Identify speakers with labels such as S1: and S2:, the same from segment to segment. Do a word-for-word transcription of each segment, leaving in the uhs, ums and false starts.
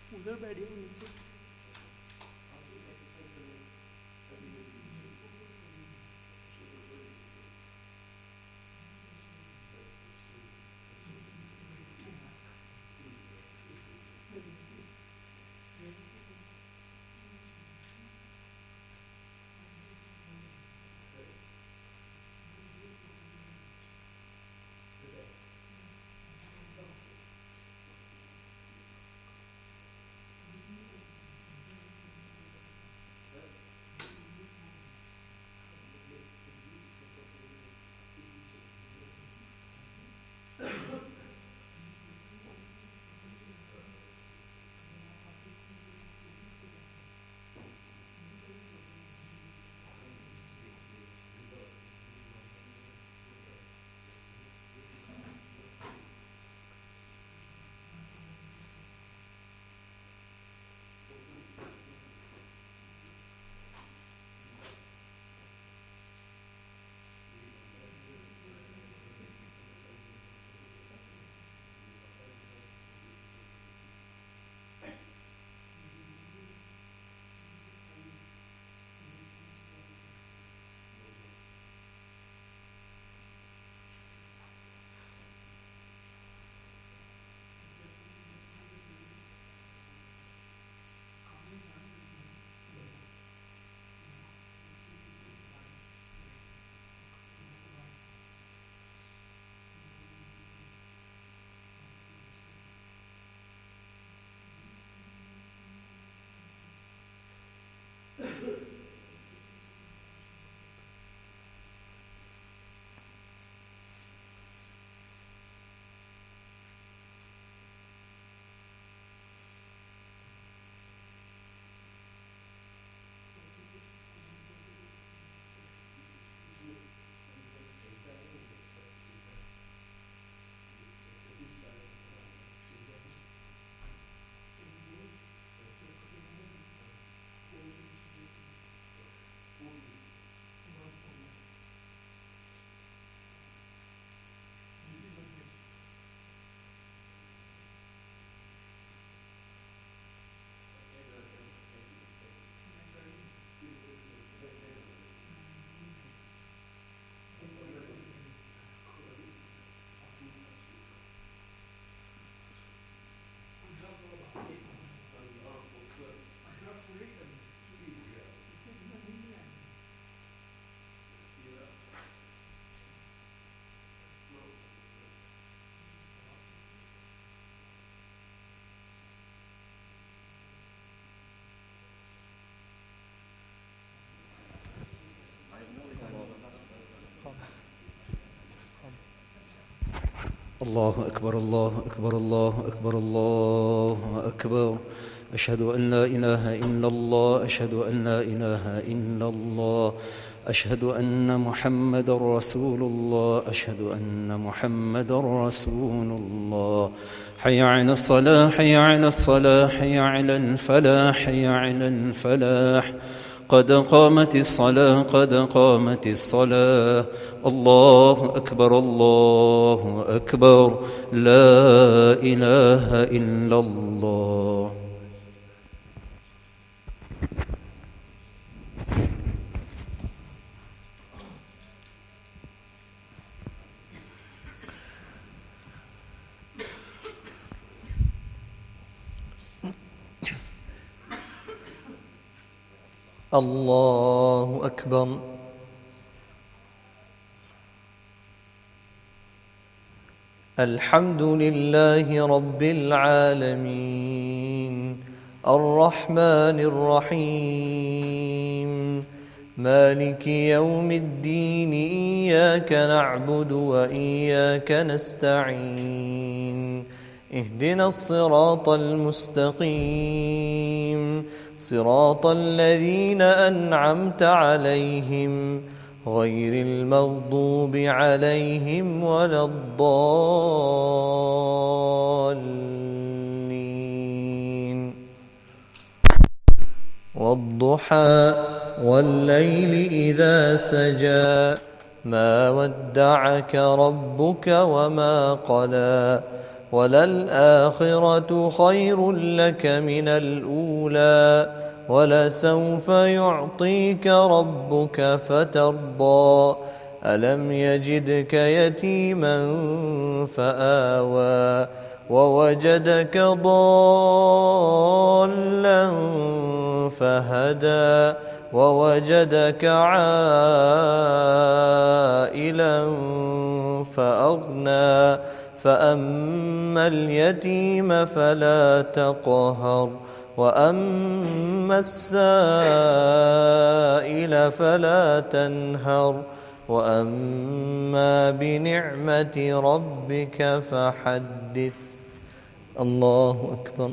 S1: udah badi itu.
S2: الله أكبر الله أكبر الله أكبر الله أكبر. أشهد أن لا إله إلا الله أشهد أن لا إله إلا الله أشهد أن محمد رسول الله أشهد أن محمد رسول الله. حي على الصلاة حي على الصلاة حي على الفلاح حي على الفلاح. قد قامت الصلاة قد قامت الصلاة. الله أكبر الله أكبر. لا إله إلا الله.
S3: الله أكبر. الحمد لله رب العالمين الرحمن الرحيم مالك يوم الدين. إياك نعبد وإياك نستعين. اهدنا الصراط المستقيم صراط الذين أنعمت عليهم غير المغضوب عليهم ولا الضالين. والضحى والليل إذا سجى ما ودعك ربك وما قلى وللآخرة خير لك من الأولى ولسوف يعطيك ربك فترضى ألم يجدك يتيما فآوى ووجدك ضالا فهدى ووجدك عائلا فأغنى فأما اليتيم فلا تقهر وأما السائل فلا تنهر وأما بنعمة ربك فحدث. الله أكبر.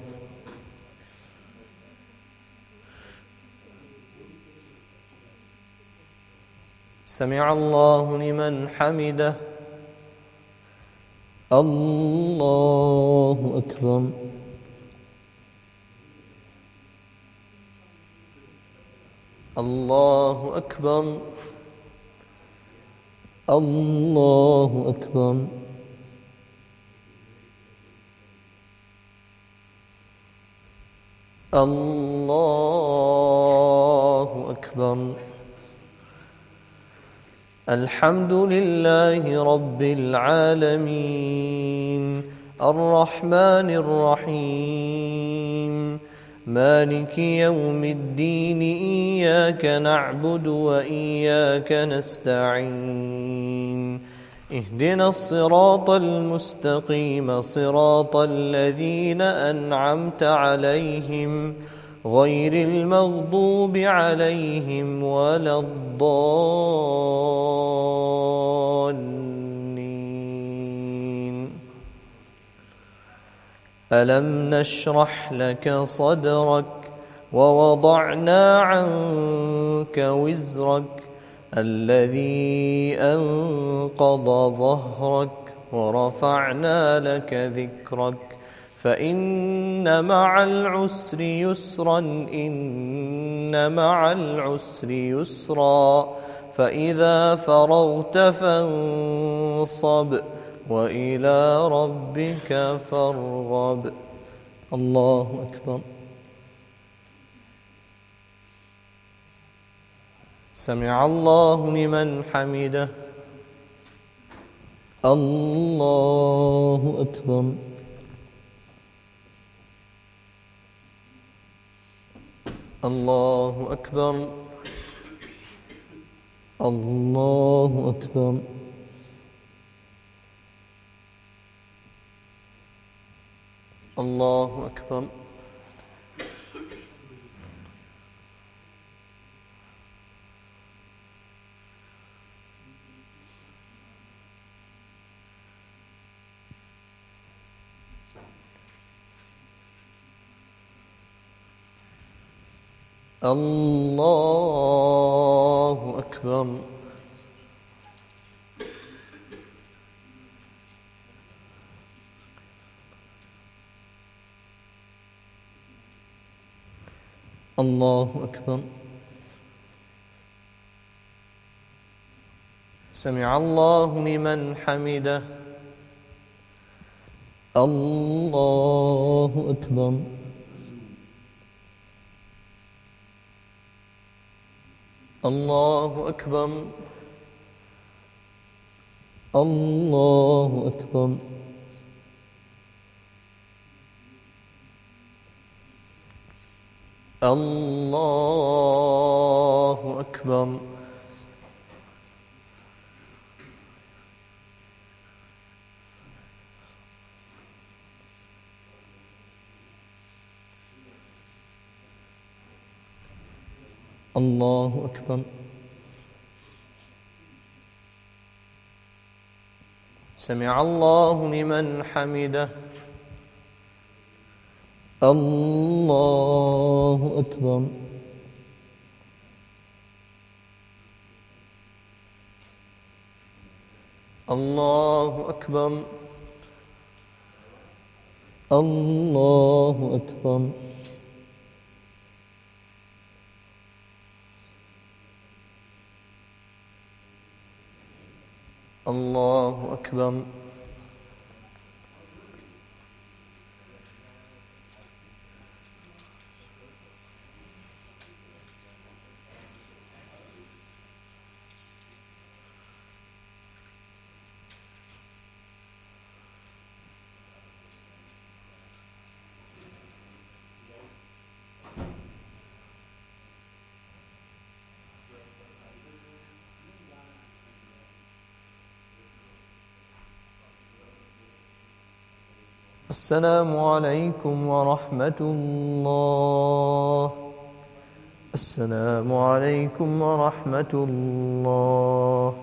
S3: سمع الله لمن حمده. الله أكبر. الله أكبر. الله أكبر. الله أكبر. الحمد لله رب العالمين الرحمن الرحيم مالك يوم الدين إياك نعبد وإياك نستعين اهدنا الصراط المستقيم صراط الذين أنعمت عليهم غير المغضوب عليهم ولا الضالين. ألم نشرح لك صدرك ووضعنا عنك وزرك الذي أنقض ظهرك ورفعنا لك ذكرك فإن مع العسر يسرا إن مع العسر يسرا فإذا فرغت فانصب وإلى ربك فارغب. الله أكبر. سمع الله لمن حمده. الله أكبر. الله أكبر. الله أكبر. الله أكبر. الله أكبر. الله أكبر. سمع الله لمن حمده. الله أكبر. الله أكبر. الله أكبر. الله أكبر. الله أكبر. سمع الله لمن حمده. الله أكبر. الله أكبر. الله أكبر. الله أكبر. السلام عليكم ورحمة الله. السلام عليكم ورحمة الله.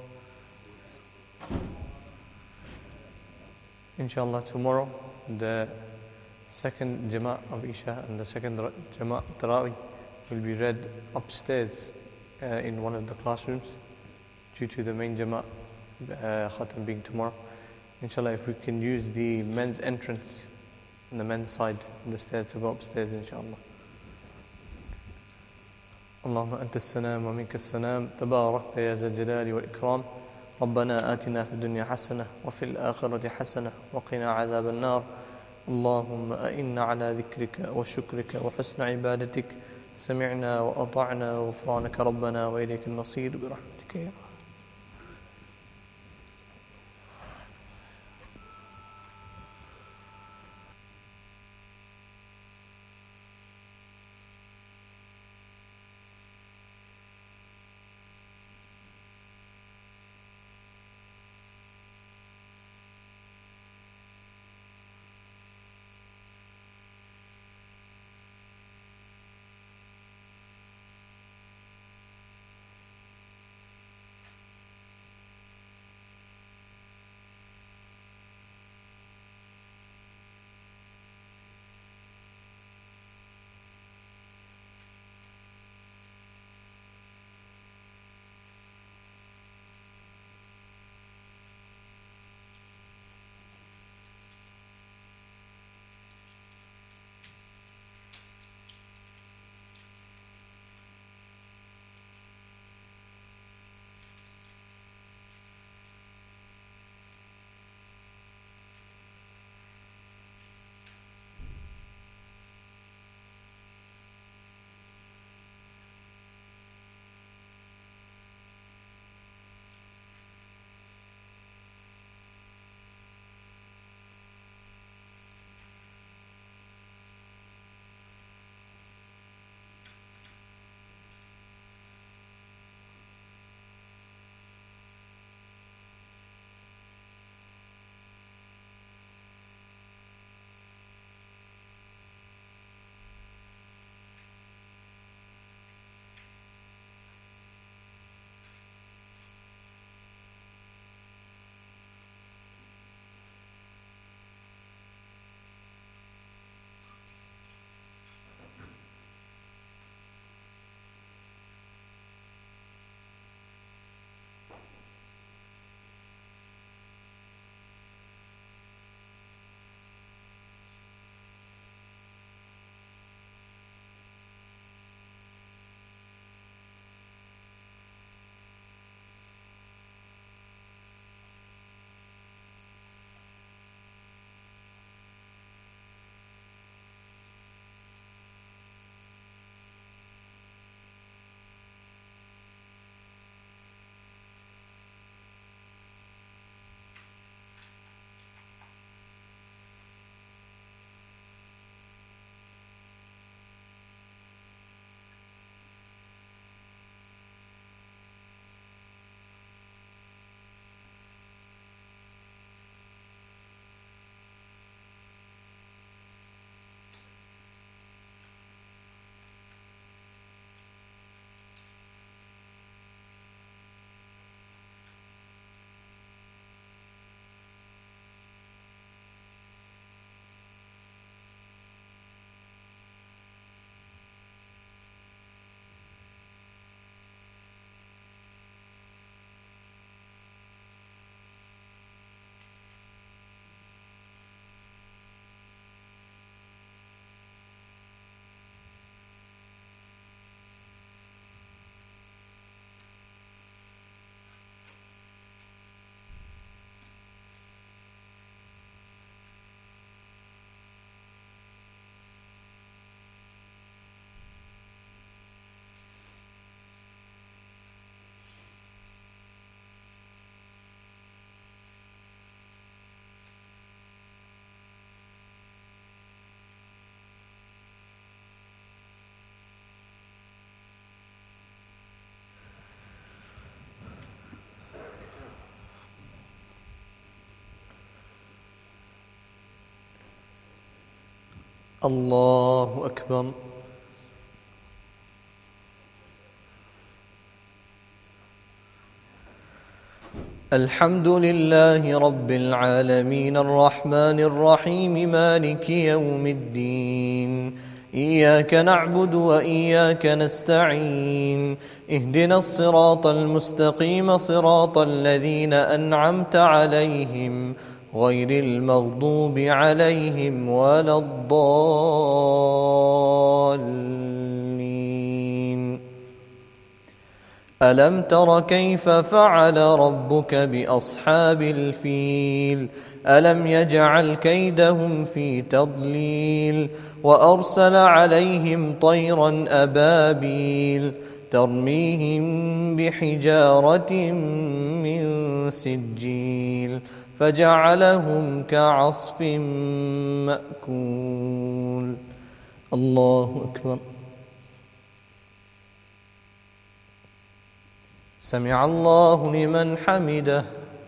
S3: Inshallah, tomorrow the second Jama' of Isha and the second Jama' Tarawih will be read upstairs uh, in one of the classrooms due to the main Jama' uh, Khatam being tomorrow. Inshallah, if we can use the men's entrance on the men's side on the stairs to go upstairs, inshallah. اللهم أنت السلام ومنك السلام تبارك يا ذا الجلال والإكرام ربنا آتنا في الدنيا حسنة وفي الآخرة حسنة وقنا عذاب النار اللهم أئنا على ذكرك وشكرك وحسن عبادتك سمعنا وأطعنا غفرانك ربنا وإليك المصير برحمتك يا رب. الله أكبر. الحمد لله رب العالمين الرحمن الرحيم مالك يوم الدين. إياك نعبد وإياك نستعين. اهدنا الصراط المستقيم صراط الذين أنعمت عليهم غير المغضوب عليهم ولا الضالين. ألم تر كيف فعل ربك بأصحاب الفيل؟ ألم يجعل كيدهم في تضليل وأرسل عليهم طيرا أبابيل ترميهم بحجارة من سجيل فجعلهم كعصف مأكول. الله أكبر. سمع الله لمن حمده.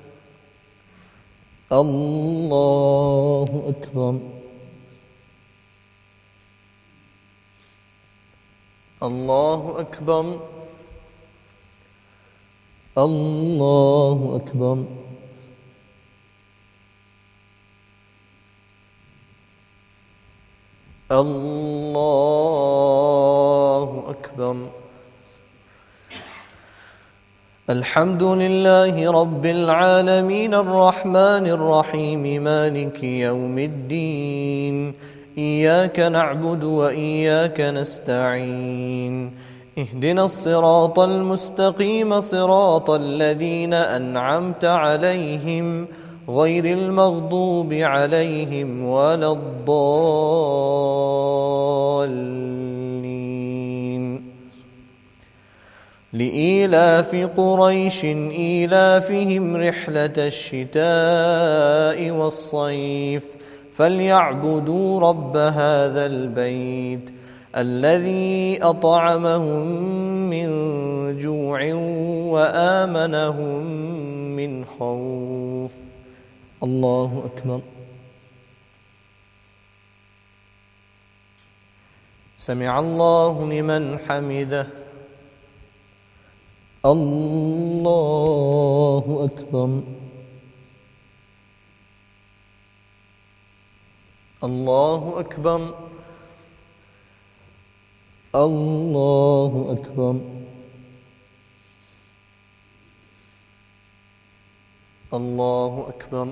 S3: الله أكبر. الله أكبر. الله أكبر. الله أكبر. الحمد لله رب العالمين الرحمن الرحيم مالك يوم الدين. إياك نعبد وإياك نستعين. اهدنا الصراط المستقيم صراط الذين أنعمت عليهم غير المغضوب عليهم ولا الضالين. لإيلاف قريش إيلافهم رحلة الشتاء والصيف فليعبدوا رب هذا البيت الذي أطعمهم من جوع وآمنهم من خوف. الله أكبر. سمع الله لمن حمده. الله أكبر. الله أكبر. الله أكبر. الله أكبر.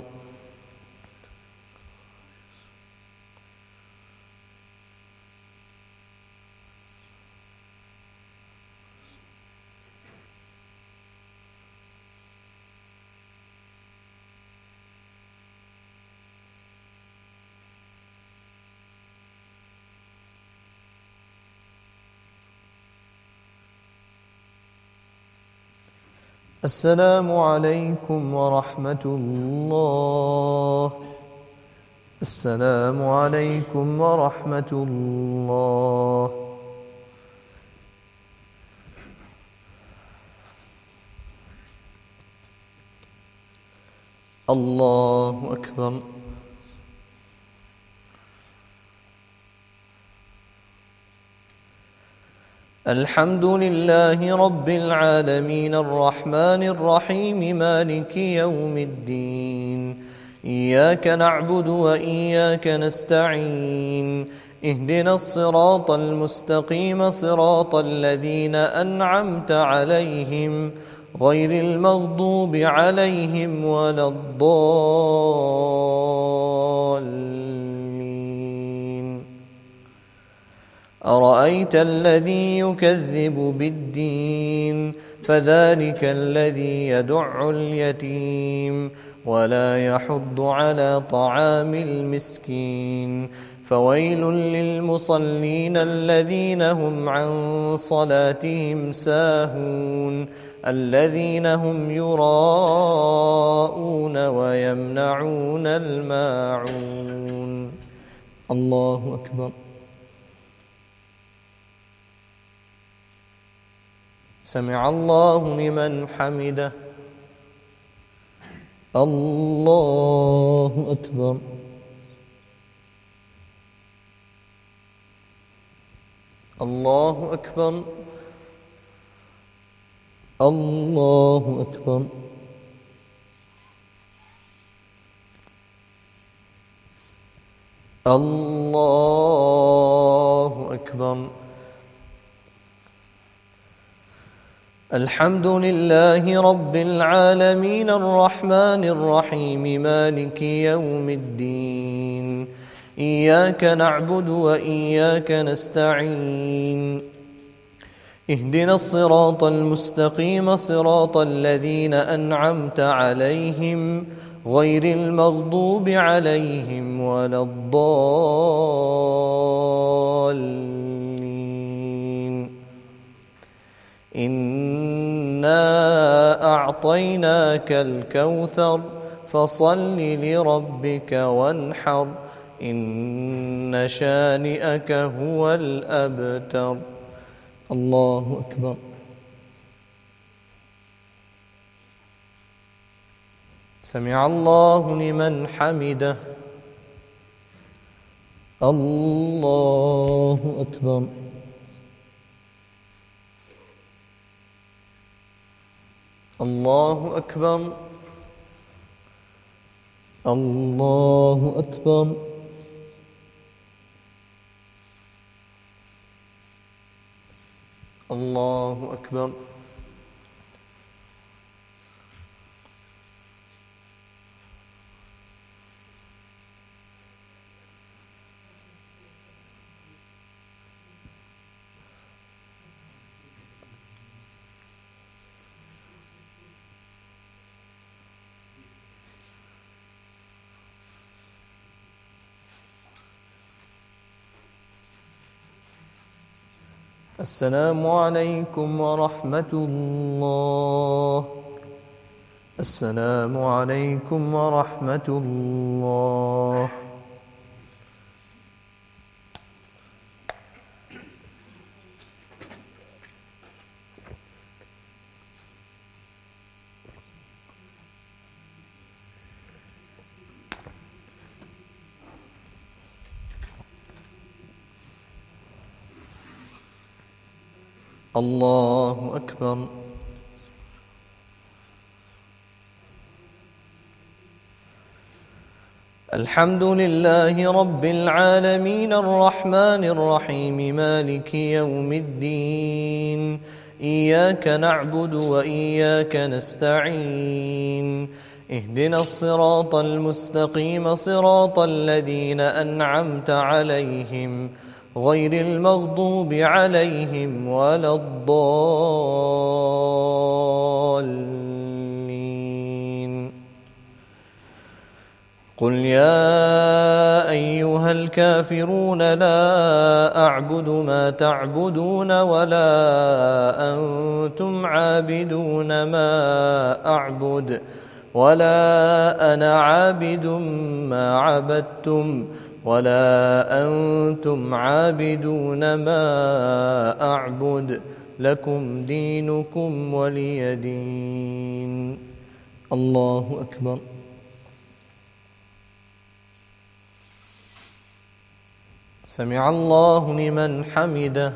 S3: السلام عليكم ورحمة الله. السلام عليكم ورحمة الله. الله أكبر. الحمد لله رب العالمين الرحمن الرحيم مالك يوم الدين. إياك نعبد وإياك نستعين. اهدنا الصراط المستقيم صراط الذين أنعمت عليهم غير المغضوب عليهم ولا الضالين. أرأيت الذي يكذب بالدين فذلك الذي يدع اليتيم ولا يحض على طعام المسكين. فويل للمصلين الذين هم عن صلاتهم ساهون الذين هم يراءون ويمنعون الماعون. الله أكبر. سمع الله لمن حمده. الله أكبر. الله أكبر الله أكبر الله أكبر. الحمد لله رب العالمين الرحمن الرحيم مالك يوم الدين. إياك نعبد وإياك نستعين. اهدنا الصراط المستقيم صراط الذين أنعمت عليهم غير المغضوب عليهم ولا الضالين. إنا أعطيناك الكوثر فصل لربك وانحر إن شانئك هو الأبتر. الله أكبر. سمع الله لمن حمده. الله أكبر. الله أكبر. الله أكبر. الله أكبر. السلام عليكم ورحمة الله. السلام عليكم ورحمة الله. الله أكبر. الحمد لله رب العالمين الرحمن الرحيم مالك يوم الدين. إياك نعبد وإياك نستعين. اهدنا الصراط المستقيم صراط الذين أنعمت عليهم غير المغضوب عليهم ولا الضالين. قل يا أيها الكافرون لا أعبد ما تعبدون ولا أنتم عابدون ما أعبد ولا أنا عابد ما عبدتم ولا أنتم عابدون ما أعبد لكم دينكم ولي دين. الله أكبر. سمع الله لمن حمده.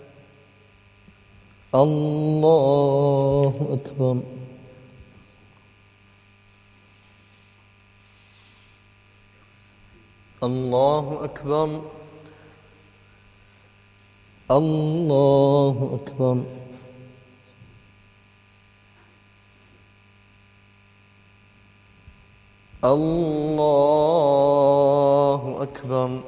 S3: الله أكبر. الله أكبر. الله أكبر. الله أكبر.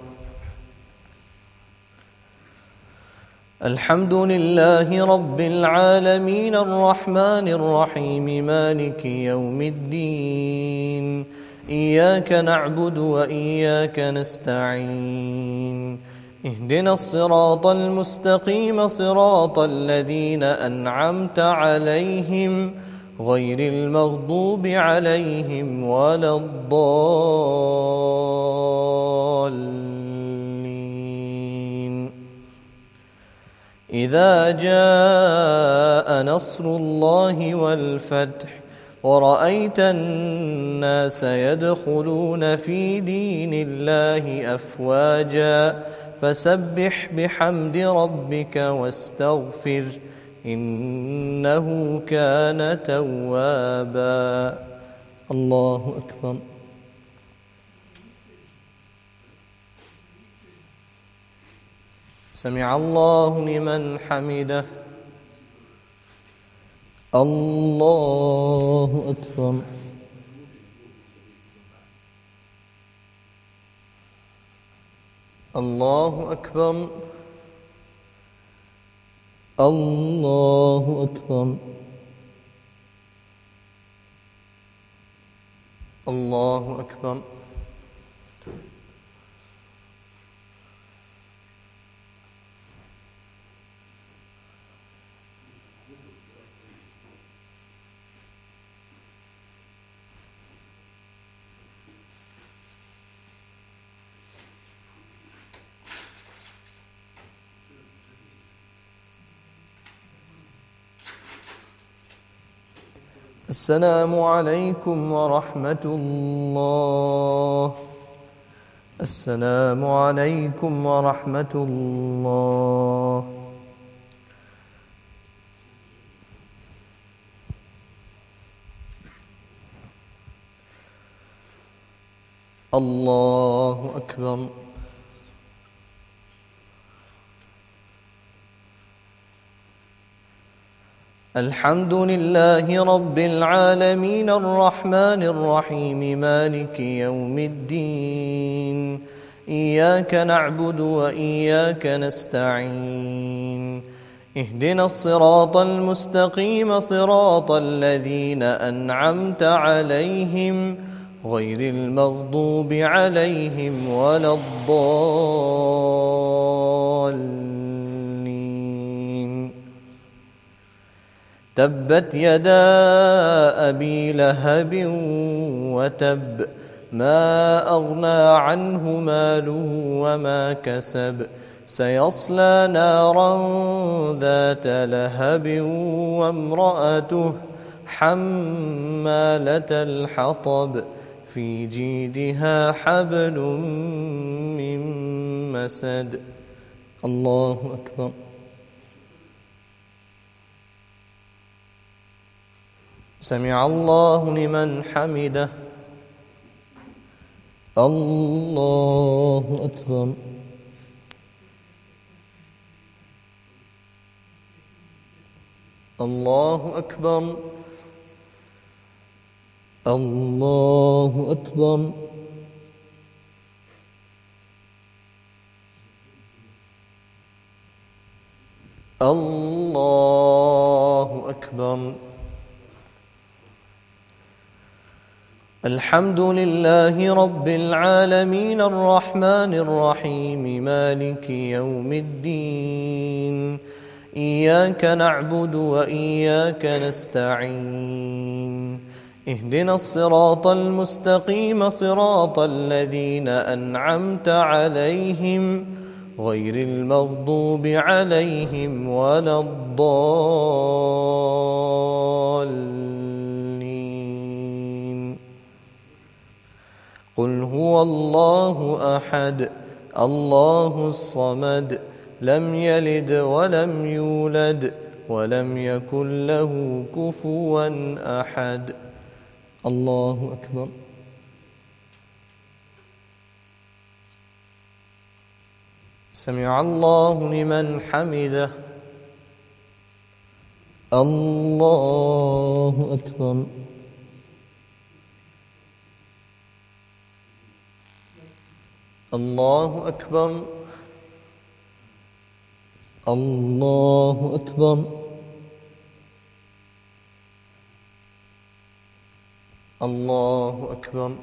S3: الحمد لله رب العالمين الرحمن الرحيم مالك يوم الدين. إياك نعبد وإياك نستعين. اهدنا الصراط المستقيم صراط الذين أنعمت عليهم غير المغضوب عليهم ولا الضالين. إذا جاء نصر الله والفتح ورأيت الناس يدخلون في دين الله أفواجا
S1: فسبح بحمد ربك واستغفر إنه كان توابا. الله أكبر. سمع الله لمن حمده. الله أكبر. الله أكبر. الله أكبر. الله أكبر. السلام عليكم ورحمة الله. السلام عليكم ورحمة الله. الله أكبر. الحمد لله رب العالمين الرحمن الرحيم مالك يوم الدين. إياك نعبد وإياك نستعين. اهدنا الصراط المستقيم صراط الذين أنعمت عليهم غير المغضوب عليهم ولا الضالين. تبت يدا أبي لهب وتب ما أغنى عنه ماله وما كسب سيصلى نارا ذات لهب وامرأته حمالة الحطب في جيدها حبل من مسد. الله أكبر. سمع الله لمن حمده. الله أكبر. الله أكبر. الله أكبر. الله أكبر. الحمد لله رب العالمين الرحمن الرحيم مالك يوم الدين. إياك نعبد وإياك نستعين. اهدنا الصراط المستقيم صراط الذين أنعمت عليهم غير المغضوب عليهم ولا الضالين. قل هو الله أحد الله الصمد لم يلد ولم يولد ولم يكن له كفوا أحد. الله أكبر. سمع الله لمن حمده. الله أكبر. الله أكبر. الله أكبر. الله أكبر.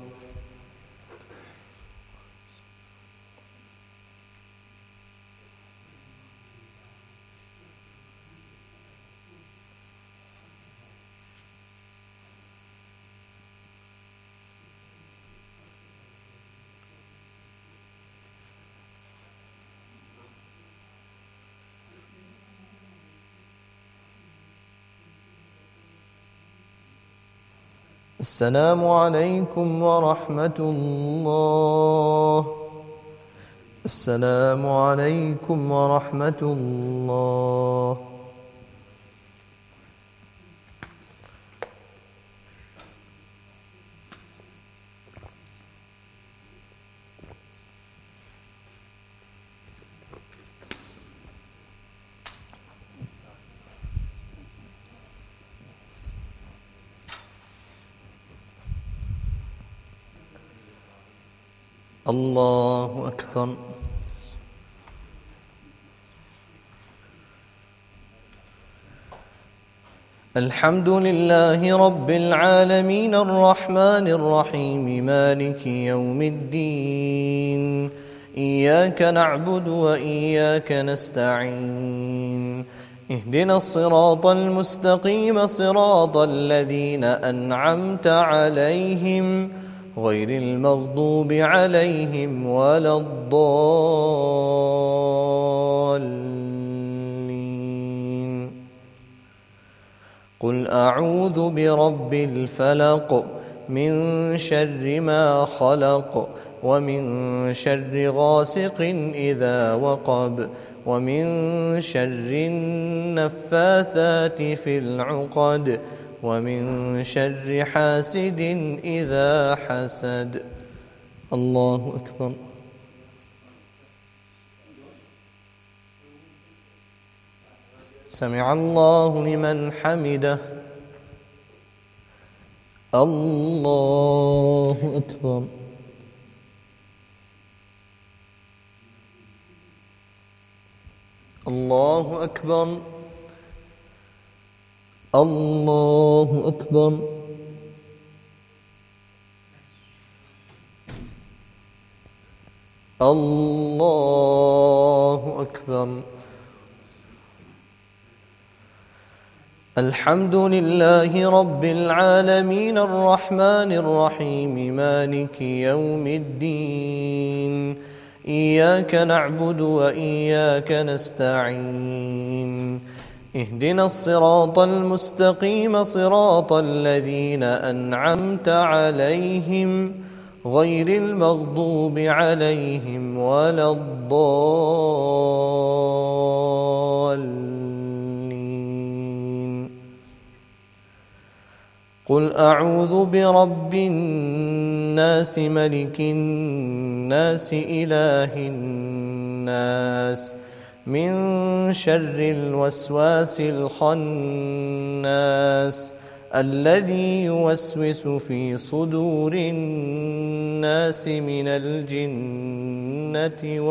S1: السلام عليكم ورحمة الله. السلام عليكم ورحمة الله. الله أكبر. الحمد لله رب العالمين الرحمن الرحيم مالك يوم الدين. إياك نعبد وإياك نستعين. اهدنا الصراط المستقيم صراط الذين أنعمت عليهم غير المغضوب عليهم ولا الضالين. قل أعوذ برب الفلق من شر ما خلق ومن شر غاسق إذا وقب ومن شر النفاثات في العقد ومن شر حاسد إذا حسد. الله أكبر. سمع الله لمن حمده. الله أكبر. الله أكبر. الله أكبر. الله أكبر. الحمد لله رب العالمين الرحمن الرحيم مالك يوم الدين. إياك نعبد وإياك نستعين. اهدنا الصراط المستقيم صراط الذين أنعمت عليهم غير المغضوب عليهم ولا الضالين. قل أعوذ برب الناس ملك الناس إله الناس من شر الوسواس الخناس الذي يوسوس في صدور الناس من الجنة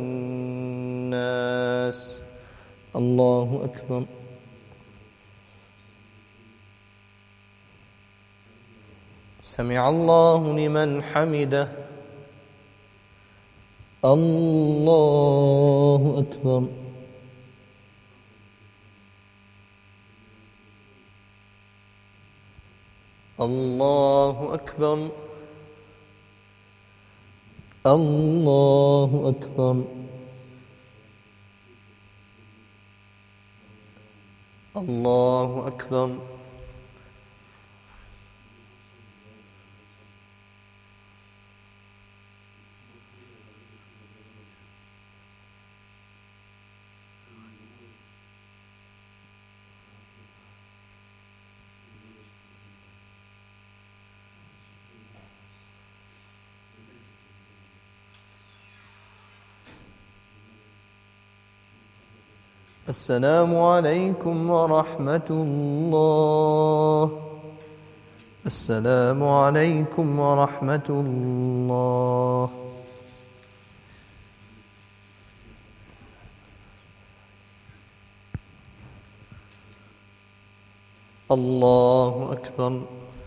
S1: والناس. الله أكبر. سمع الله لمن حمده. الله أكبر. الله أكبر. الله أكبر. الله أكبر. السلام عليكم ورحمة الله. السلام عليكم ورحمة الله. الله أكبر.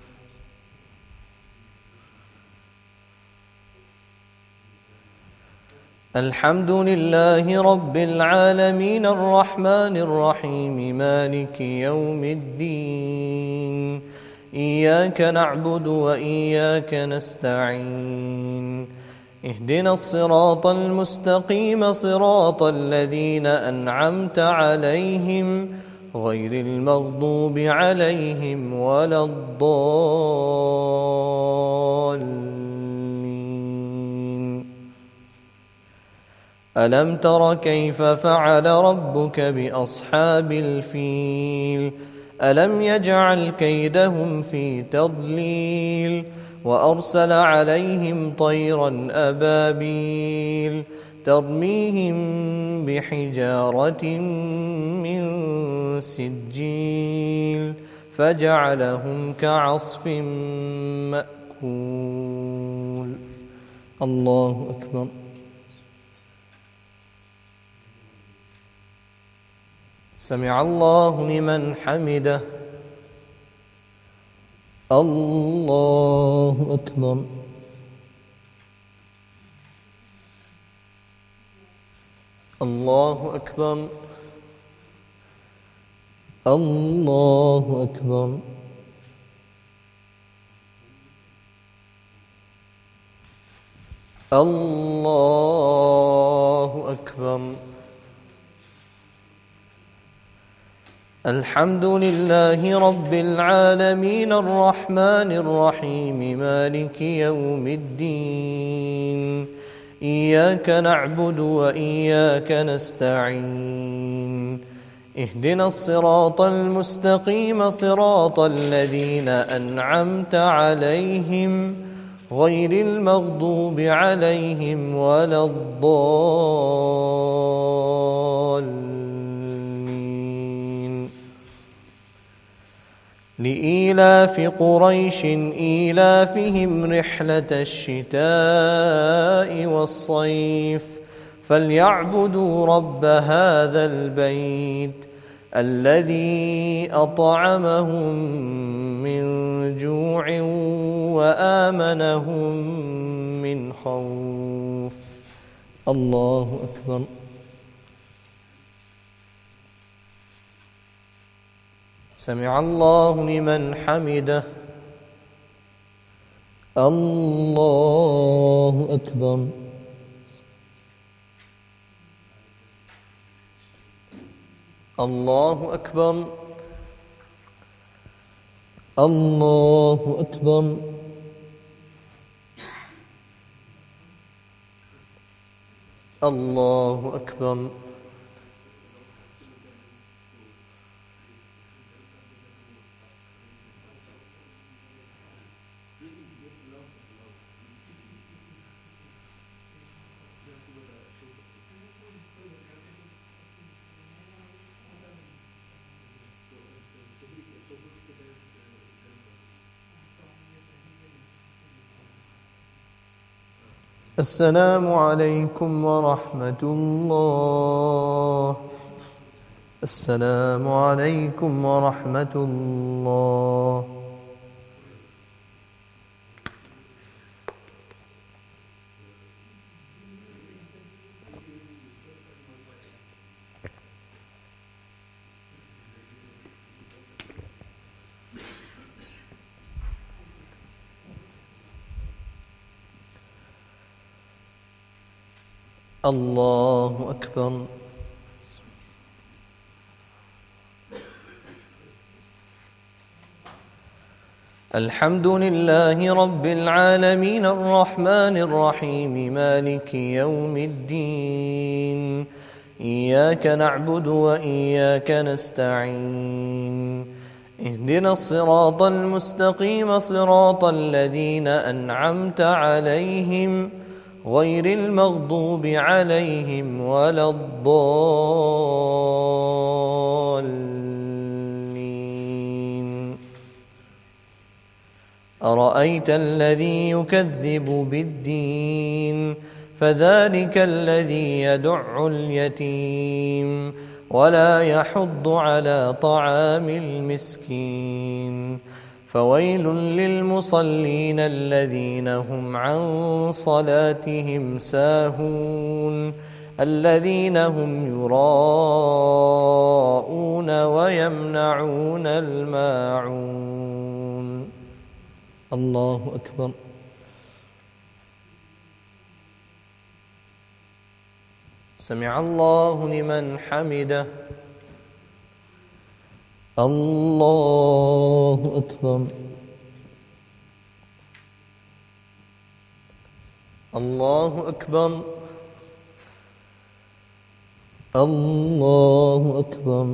S1: الحمد لله رب العالمين الرحمن الرحيم مالك يوم الدين. إياك نعبد وإياك نستعين. اهدنا الصراط المستقيم صراط الذين أنعمت عليهم غير المغضوب عليهم ولا الضالين. ألم تر كيف فعل ربك بأصحاب الفيل ألم يجعل كيدهم في تضليل وأرسل عليهم طيرا أبابيل ترميهم بحجارة من سجيل فجعلهم كعصف مأكول. الله أكبر. سمع الله لمن حمده. الله أكبر. الله أكبر. الله أكبر. الله أكبر. الحمد لله رب العالمين الرحمن الرحيم مالك يوم الدين إياك نعبد وإياك نستعين اهدنا الصراط المستقيم صراط الذين أنعمت عليهم غير المغضوب عليهم ولا الضالين. لإيلاف قريش إيلافهم رحلة الشتاء والصيف فليعبدوا رب هذا البيت الذي أطعمهم من جوع وآمنهم من خوف. الله أكبر. سمع الله لمن حمده. الله أكبر. الله أكبر. الله أكبر. الله أكبر. السلام عليكم ورحمة الله. السلام عليكم ورحمة الله. الله أكبر. الحمد لله رب العالمين الرحمن الرحيم مالك يوم الدين إياك نعبد وإياك نستعين اهدنا الصراط المستقيم صراط الذين أنعمت عليهم غير المغضوب عليهم ولا الضالين. أرأيت الذي يكذب بالدين فذلك الذي يدع اليتيم ولا يحض على طعام المسكين فويل للمصلين الذين هم عن صلاتهم ساهون الذين هم يراءون ويمنعون الماعون. الله أكبر. سمع الله لمن حمده. الله أكبر. الله أكبر. الله أكبر.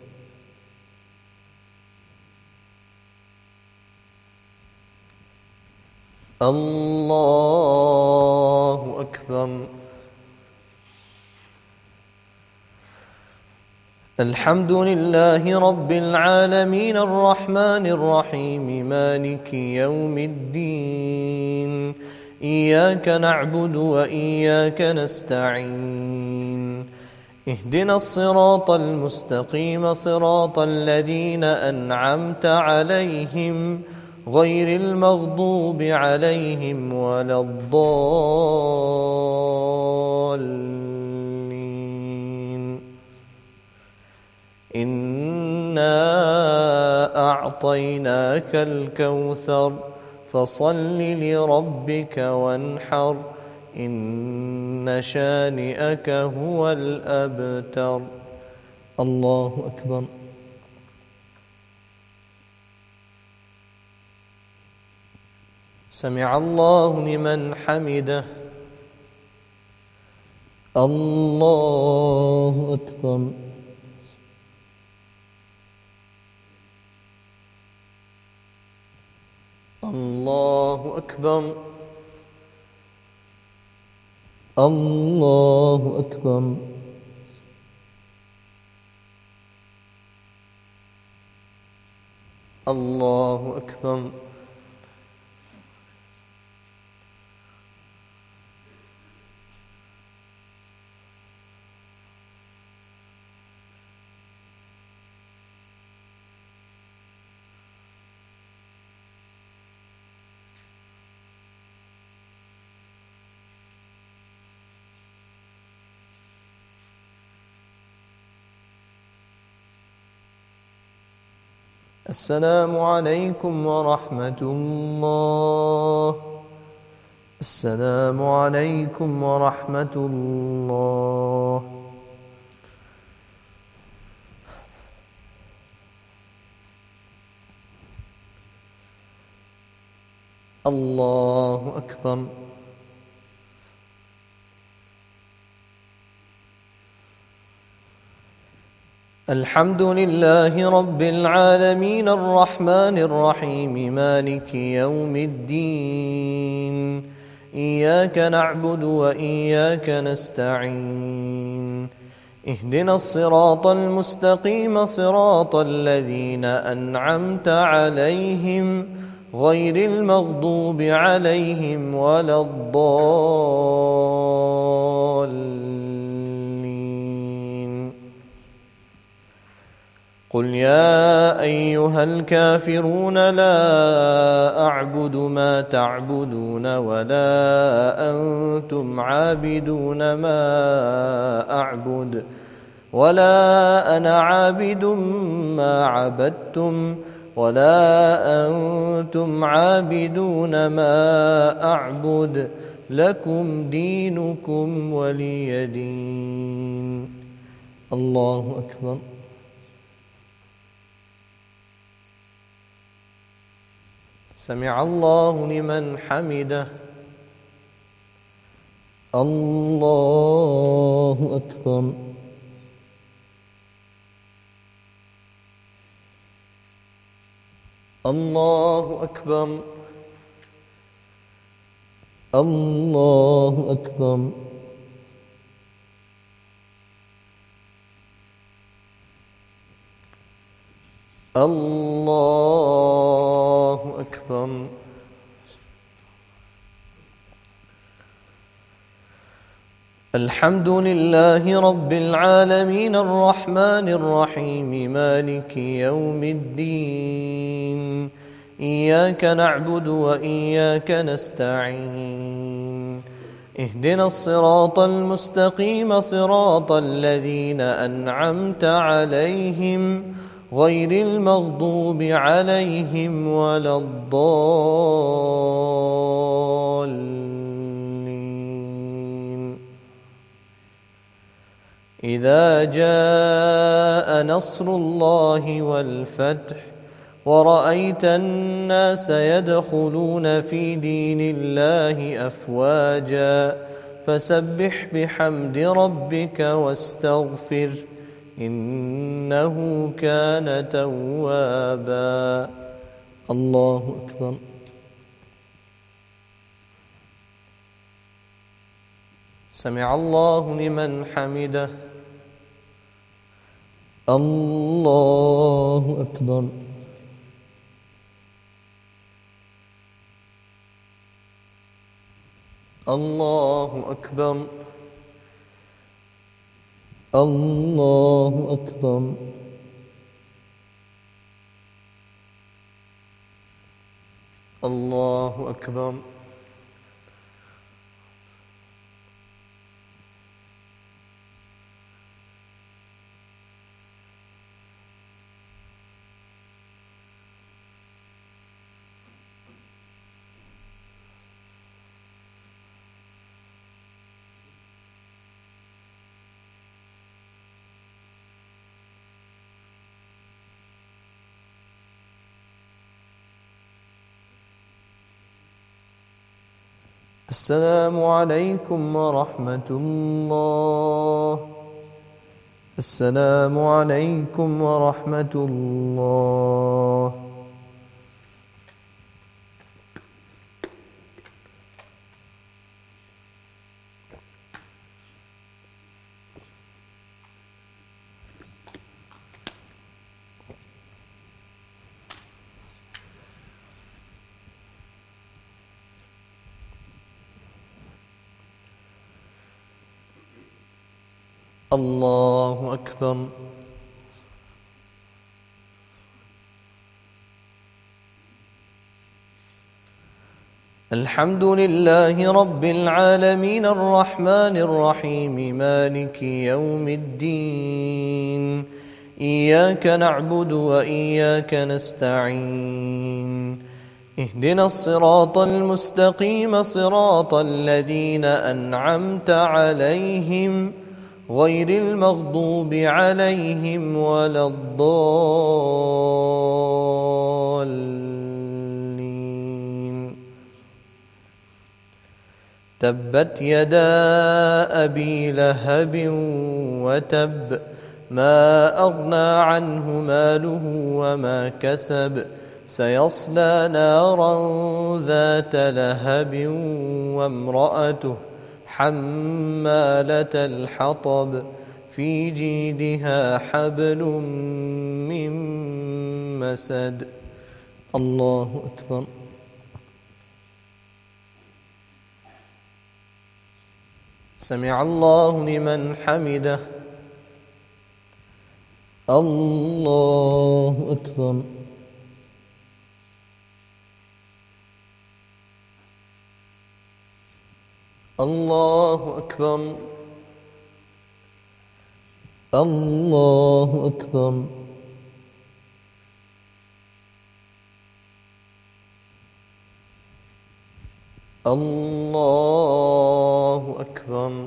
S1: الله أكبر. الحمد لله رب العالمين الرحمن الرحيم مالك يوم الدين إياك نعبد وإياك نستعين اهدنا الصراط المستقيم صراط الذين أنعمت عليهم غير المغضوب عليهم ولا الضالين. إنا أعطيناك الكوثر فصل لربك وانحر إن شانئك هو الأبتر. الله أكبر. سمع الله لمن حمده. الله أكبر. الله أكبر. الله أكبر. الله أكبر. السلام عليكم ورحمة الله. السلام عليكم ورحمة الله. الله أكبر. الحمد لله رب العالمين الرحمن الرحيم مالك يوم الدين إياك نعبد وإياك نستعين اهدنا الصراط المستقيم صراط الذين أنعمت عليهم غير المغضوب عليهم ولا الضالين. قل يا أيها الكافرون لا أعبد ما تعبدون ولا أنتم عابدون ما أعبد ولا أنا عابد ما عبدتم ولا أنتم عابدون ما أعبد لكم دينكم ولي دين. الله أكبر. سمع الله لمن حمده. الله أكبر. الله أكبر. الله أكبر. الله أكبر. الحمد لله رب العالمين الرحمن الرحيم مالك يوم الدين إياك نعبد وإياك نستعين اهدنا الصراط المستقيم صراط الذين أنعمت عليهم غير المغضوب عليهم ولا الضالين. إذا جاء نصر الله والفتح ورأيت الناس يدخلون في دين الله أفواجا فسبح بحمد ربك واستغفر إنه كان توابا. الله أكبر. سمع الله لمن حمده. الله أكبر. الله أكبر. الله أكبر. الله أكبر. السلام عليكم ورحمة الله. السلام عليكم ورحمة الله. الله أكبر. الحمد لله رب العالمين الرحمن الرحيم مالك يوم الدين. إياك نعبد وإياك نستعين. اهدنا الصراط المستقيم صراط الذين أنعمت عليهم غير المغضوب عليهم ولا الضالين. تبت يدا أبي لهب وتب ما أغنى عنه ماله وما كسب سيصلى نارا ذات لهب وامرأته حمالة الحطب في جيدها حبل من مسد. الله أكبر. سمع الله لمن حمده. الله أكبر. الله أكبر. الله أكبر. الله أكبر.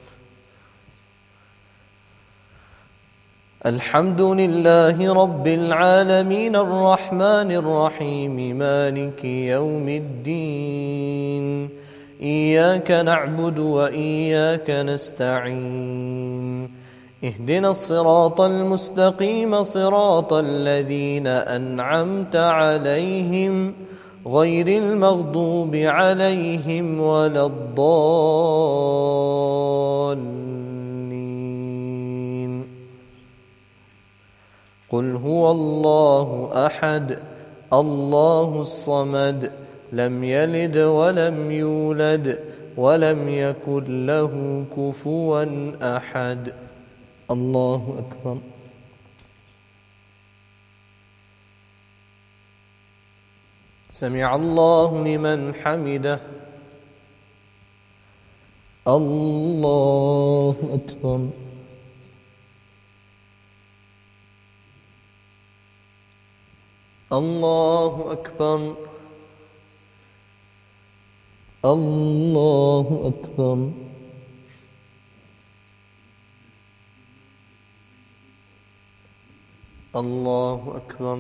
S1: الحمد لله رب العالمين الرحمن الرحيم مالك يوم الدين. إياك نعبد وإياك نستعين. اهدنا الصراط المستقيم صراط الذين أنعمت عليهم غير المغضوب عليهم ولا الضالين. قل هو الله أحد الله الصمد لم يلد ولم يولد ولم يكن له كفوا أحد. الله أكبر. سمع الله لمن حمده. الله أكبر. الله أكبر. الله أكبر. الله أكبر.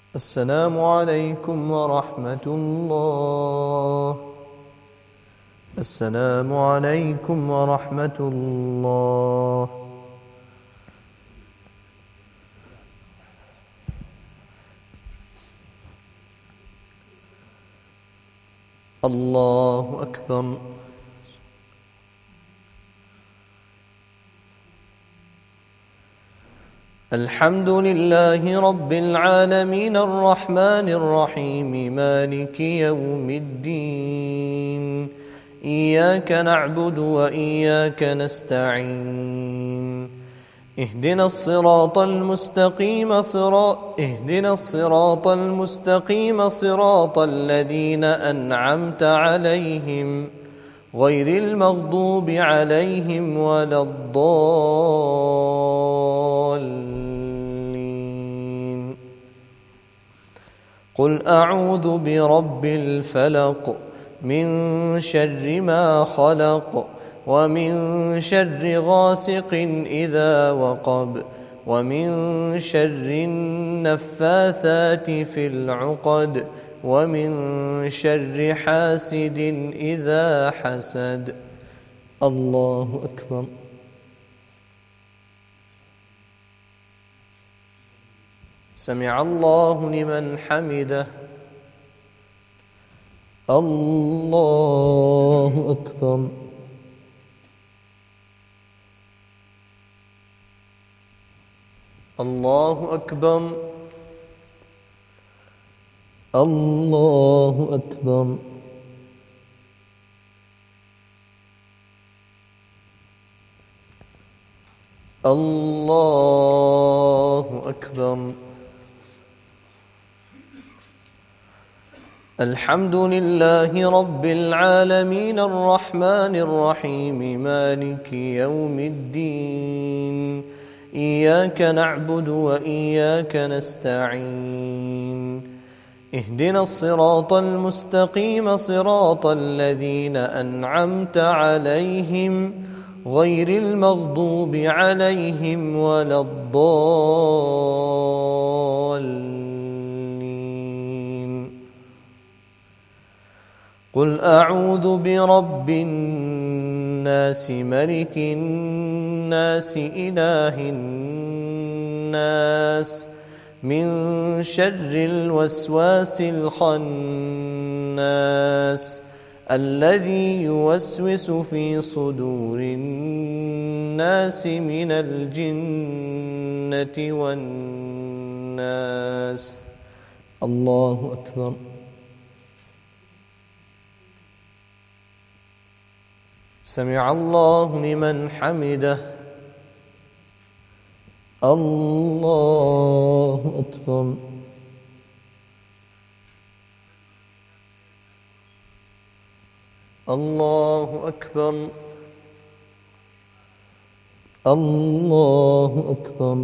S1: السلام عليكم ورحمة الله. السلام عليكم ورحمة الله. الله أكبر. الحمد لله رب العالمين الرحمن الرحيم مالك يوم الدين. إياك نعبد وإياك نستعين. اهدنا الصراط المستقيم صراط اهدنا الصراط المستقيم صراط الذين أنعمت عليهم غير المغضوب عليهم ولا الضالين. قل أعوذ برب الفلق من شر ما خلق ومن شر غاسق إذا وقب ومن شر النفاثات في العقد ومن شر حاسد إذا حسد. الله أكبر.
S3: سمع الله لمن حمده.
S1: الله أكبر.
S3: الله أكبر.
S1: الله أكبر.
S3: الله أكبر. الحمد لله رب العالمين الرحمن الرحيم مالك يوم الدين. إياك نعبد وإياك نستعين. اهدنا الصراط المستقيم صراط الذين أنعمت عليهم غير المغضوب عليهم ولا الضالين. قل أعوذ برب الناس ملك الناس إله الناس من شر الوسواس الخناس الذي يوسوس في صدور الناس من الجنة والناس.
S1: الله أكبر.
S3: سمع الله لمن حمده.
S1: الله أكبر.
S3: الله أكبر.
S1: الله أكبر.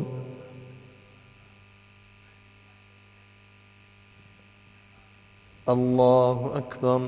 S3: الله أكبر.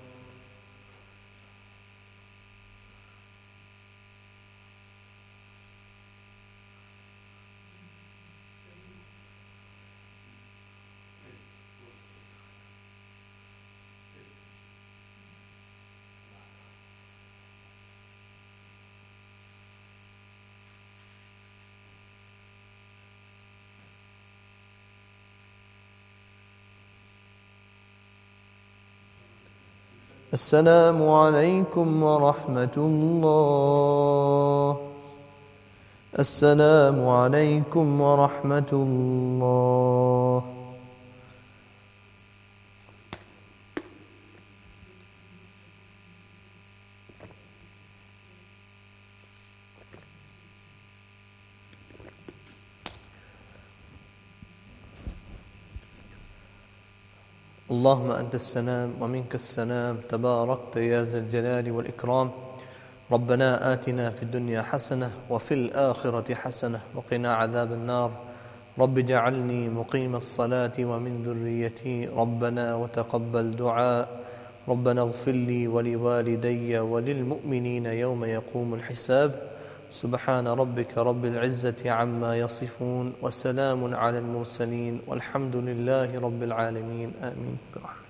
S1: السلام عليكم ورحمة الله. السلام عليكم ورحمة الله.
S3: اللهم أنت السلام ومنك السلام تباركت يا ذا الجلال والإكرام. ربنا آتنا في الدنيا حسنة وفي الآخرة حسنة وقنا عذاب النار. رب اجعلني مقيم الصلاة ومن ذريتي ربنا وتقبل دعاء. ربنا اغفر لي ولوالدي وللمؤمنين يوم يقوم الحساب.
S1: سبحان ربك رب العزة عما يصفون وسلام على المرسلين والحمد لله رب العالمين آمين برحمته.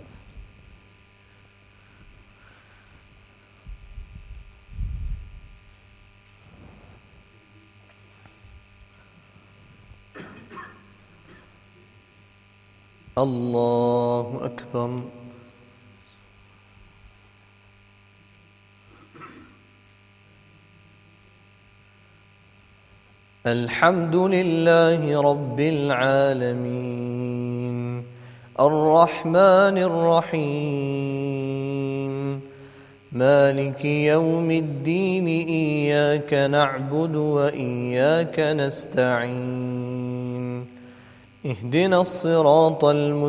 S1: الله أكبر. الحمد لله رب العالمين الرحمن الرحيم مالك يوم الدين إياك نعبد وإياك نستعين اهدنا الصراط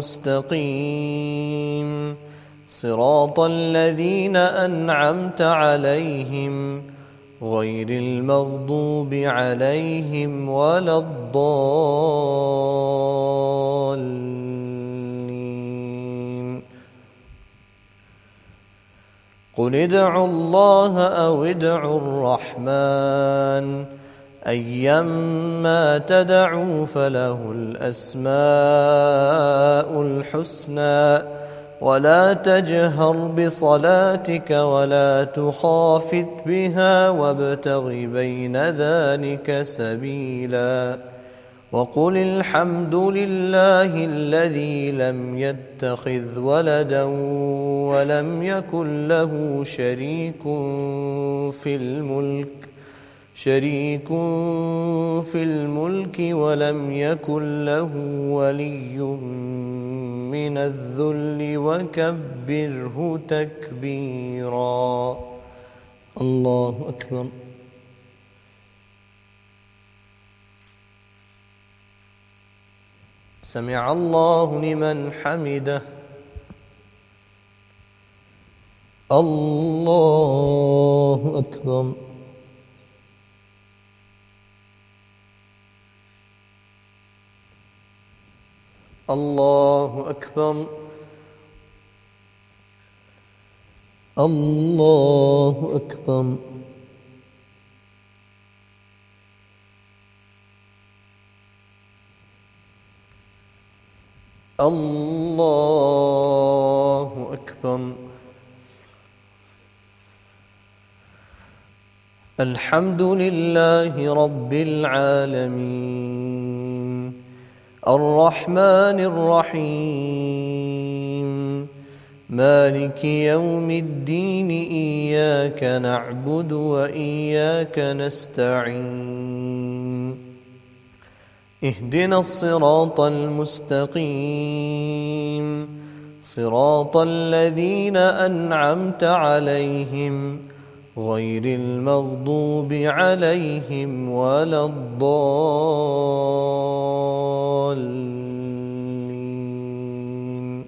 S1: المستقيم صراط الذين أنعمت عليهم غير المغضوب عليهم ولا الضالين. قل ادعوا الله أو ادعوا الرحمن أيما تدعوا فله الأسماء الحسنى ولا تجهر بصلاتك ولا تخافت بها وابتغ بين ذلك سبيلا وقل الحمد لله الذي لم يتخذ ولدا ولم يكن له شريك في الملك شريك في الملك ولم يكن له ولي من الذل وكبره تكبيرا. الله أكبر. سمع الله لمن حمده. الله أكبر. الله أكبر. الله أكبر. الله أكبر. الحمد لله رب العالمين الرحمن الرحيم مالك يوم الدين إياك نعبد وإياك نستعين اهدنا الصراط المستقيم صراط الذين أنعمت عليهم غير المغضوب عليهم ولا الضالين.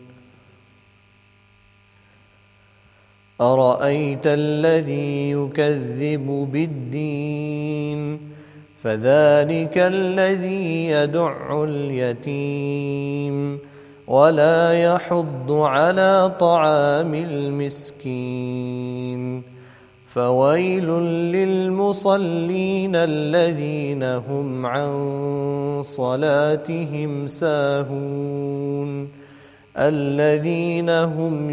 S1: أرأيت الذي يكذب بالدين فذلك الذي يدع اليتيم ولا يحض على طعام المسكين فويل للمصلين الذين هم عن صلاتهم ساهون الذين هم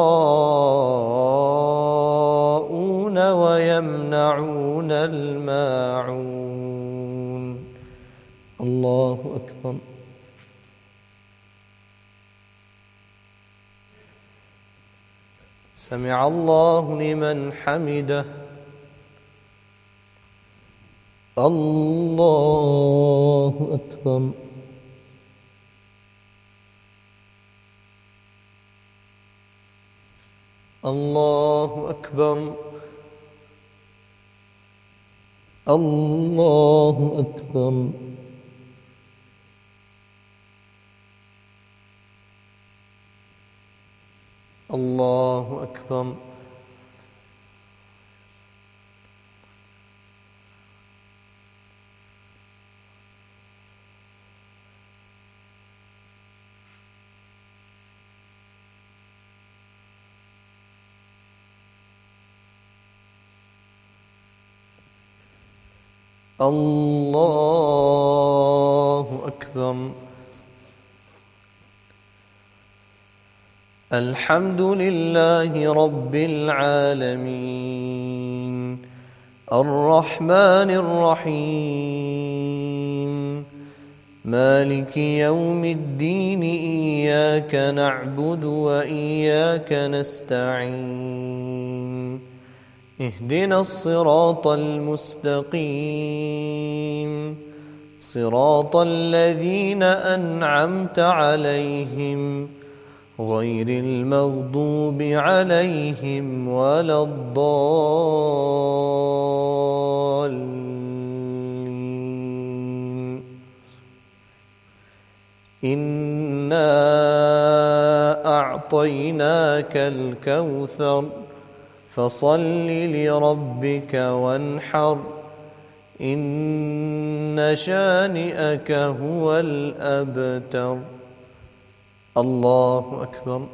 S1: يراءون ويمنعون الماعون. الله أكبر. سمع الله لمن حمده. الله أكبر. الله أكبر. الله أكبر. الله أكبر. الله أكبر. الحمد لله رب العالمين الرحمن الرحيم مالك يوم الدين إياك نعبد وإياك نستعين اهدنا الصراط المستقيم صراط الذين أنعمت عليهم غير المغضوب عليهم ولا الضالين. إنا أعطيناك الكوثر فصل لربك وانحر إن شانئك هو الأبتر. الله أكبر.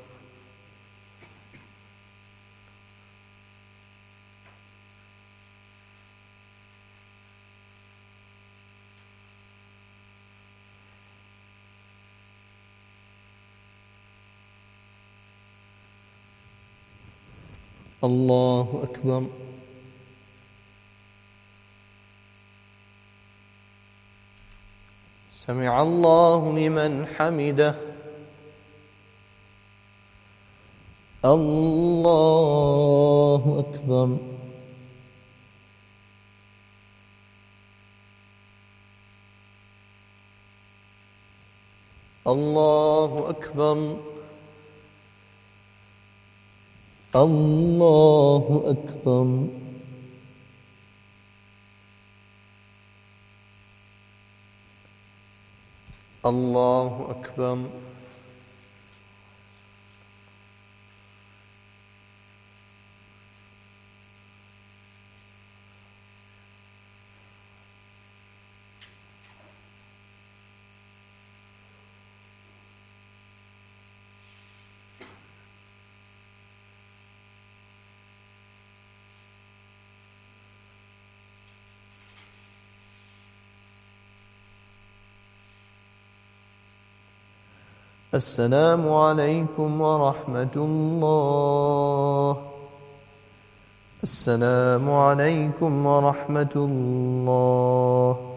S1: الله أكبر. سمع الله لمن حمده. الله أكبر. الله أكبر. الله أكبر. الله أكبر. السلام عليكم ورحمة الله. السلام عليكم ورحمة الله.